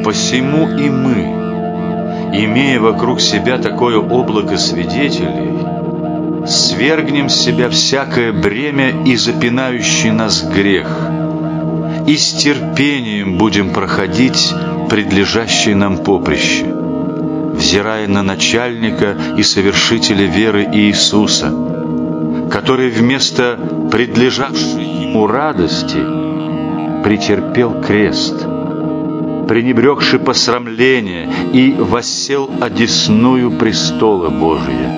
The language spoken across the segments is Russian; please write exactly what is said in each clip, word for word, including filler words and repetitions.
Посему и мы, имея вокруг себя такое облако свидетелей, свергнем с себя всякое бремя и запинающий нас грех, и с терпением будем проходить предлежащее нам поприще, взирая на начальника и совершителя веры Иисуса, который вместо предлежавшей ему радости претерпел крест, пренебрегши посрамление, и воссел одесную престола Божия.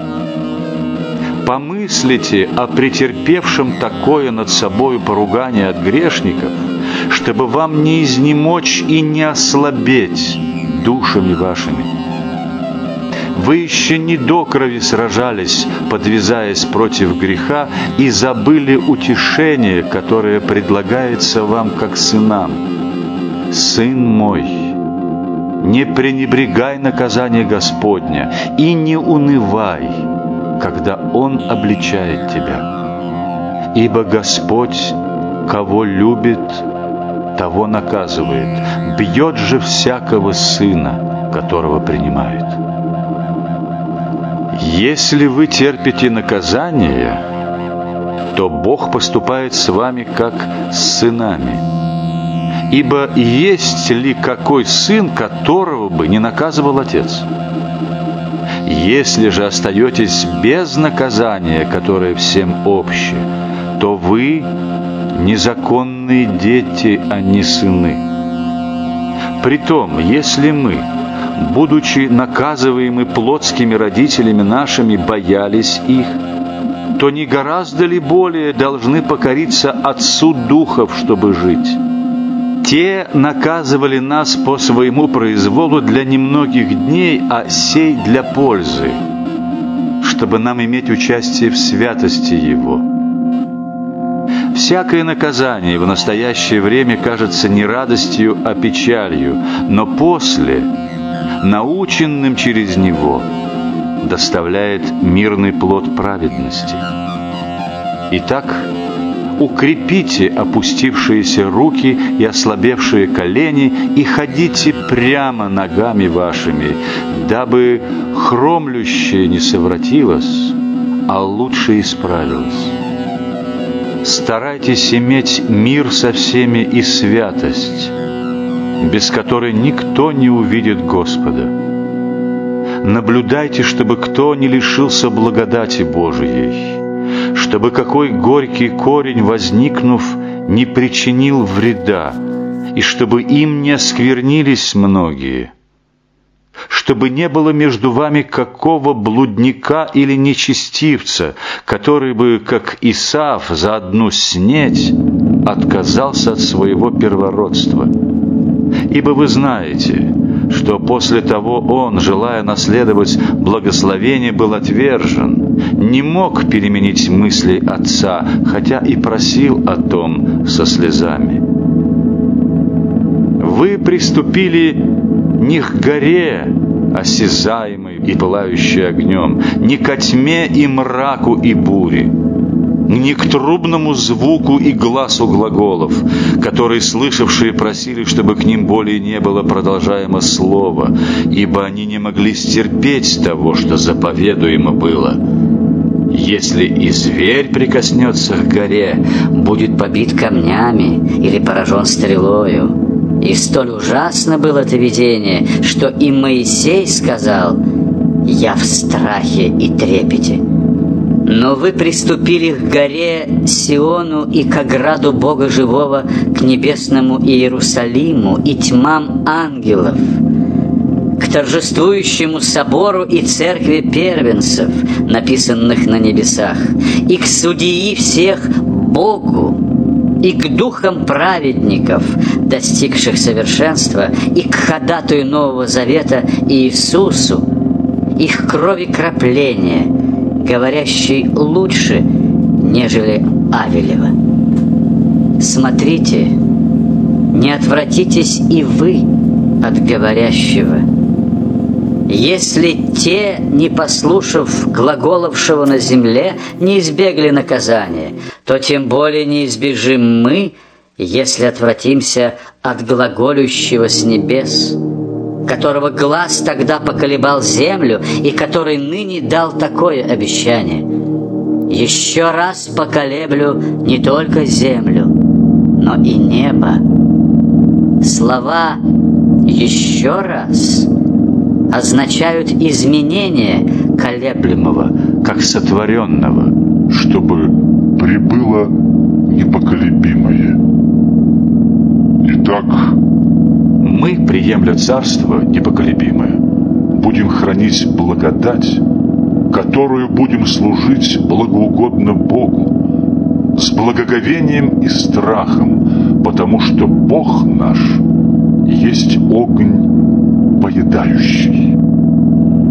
Помыслите о претерпевшем такое над собою поругание от грешников, чтобы вам не изнемочь и не ослабеть душами вашими. Вы еще не до крови сражались, подвязаясь против греха, и забыли утешение, которое предлагается вам как сынам. Сын мой, не пренебрегай наказание Господня и не унывай, когда Он обличает тебя. Ибо Господь, кого любит, того наказывает, бьет же всякого сына, которого принимает. Если вы терпите наказание, то Бог поступает с вами как с сынами. Ибо есть ли какой сын, которого бы не наказывал отец? Если же остаетесь без наказания, которое всем общее, то вы незаконные дети, а не сыны. Притом, если мы, будучи наказываемы плотскими родителями нашими, боялись их, то не гораздо ли более должны покориться Отцу Духов, чтобы жить? Те наказывали нас по своему произволу для немногих дней, а сей для пользы, чтобы нам иметь участие в святости Его. Всякое наказание в настоящее время кажется не радостью, а печалью, но после, наученным через него, доставляет мирный плод праведности. Итак, укрепите опустившиеся руки и ослабевшие колени и ходите прямо ногами вашими, дабы хромлющее не совратилось, а лучше исправилось. Старайтесь иметь мир со всеми и святость, без которой никто не увидит Господа. Наблюдайте, чтобы кто не лишился благодати Божией, чтобы какой горький корень, возникнув, не причинил вреда, и чтобы им не осквернились многие, чтобы не было между вами какого блудника или нечестивца, который бы, как Исав, за одну снеть отказался от своего первородства. Ибо вы знаете, что после того он, желая наследовать благословение, был отвержен, не мог переменить мысли отца, хотя и просил о том со слезами. Вы приступили не к горе, осязаемой и пылающей огнем, не ко тьме и мраку и буре, не к трубному звуку и гласу глаголов, которые слышавшие просили, чтобы к ним более не было продолжаемо слова, ибо они не могли стерпеть того, что заповедуемо было. Если и зверь прикоснется к горе, будет побит камнями или поражен стрелою. И столь ужасно было это видение, что и Моисей сказал: «Я в страхе и трепете». Но вы приступили к горе Сиону и к ограду Бога Живого, к небесному Иерусалиму и тьмам ангелов, к торжествующему собору и церкви первенцев, написанных на небесах, и к судьи всех Богу, и к духам праведников, достигших совершенства, и к ходатаю Нового Завета Иисусу, и к крови крапления, говорящей лучше, нежели Авелева. Смотрите, не отвратитесь и вы от говорящего. Если те, не послушав глаголовшего на земле, не избегли наказания, то тем более не избежим мы, если отвратимся от глаголющего с небес, которого глас тогда поколебал землю и который ныне дал такое обещание: «Еще раз поколеблю не только землю, но и небо». Слова «еще раз» означают изменение колеблемого, как сотворенного, чтобы прибыло непоколебимое. Итак, мы, приемля царство непоколебимое, будем хранить благодать, которую будем служить благоугодно Богу, с благоговением и страхом, потому что Бог наш есть огонь поедающий.